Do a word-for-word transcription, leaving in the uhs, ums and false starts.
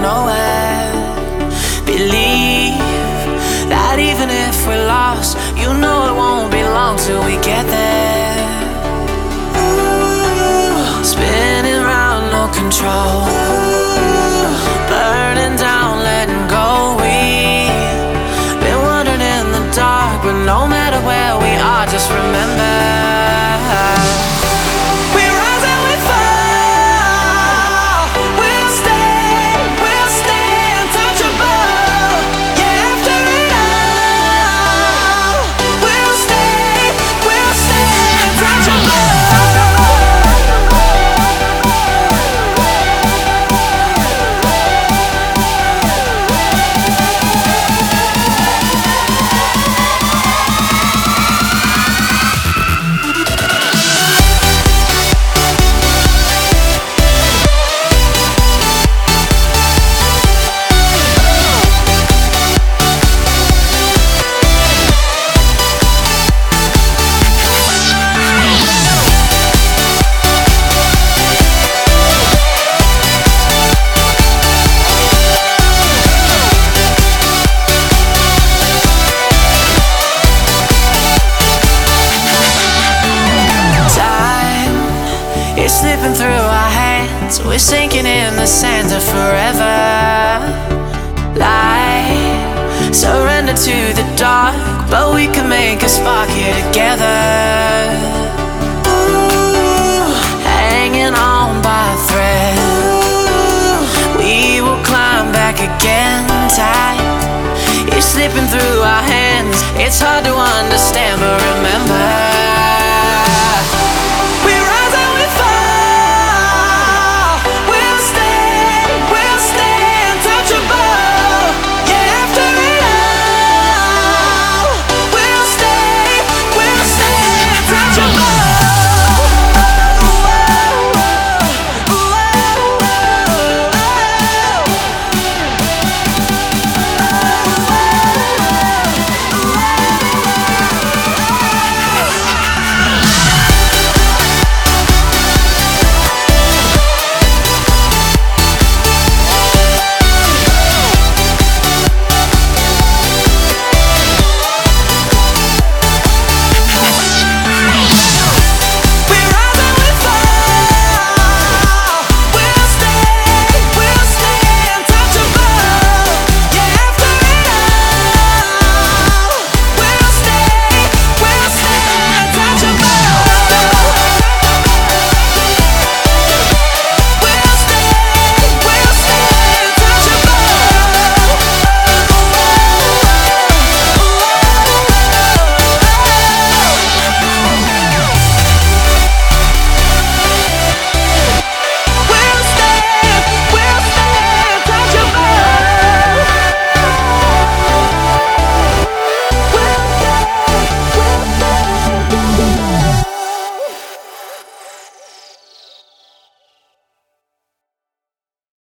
nowhere. Believe that even if we're lost, you know it won't be long till we get there. Ooh, spinning round, no control. Ooh, burning down, letting go. We've been wandering in the dark, but no matter where we are, just remember. It's slipping through our hands, we're sinking in the sands of forever. Light, surrender to the dark, but we can make a spark here together. Ooh, hanging on by a thread. Ooh, we will climb back again tight. It's slipping through our hands, it's hard to understand, but remember.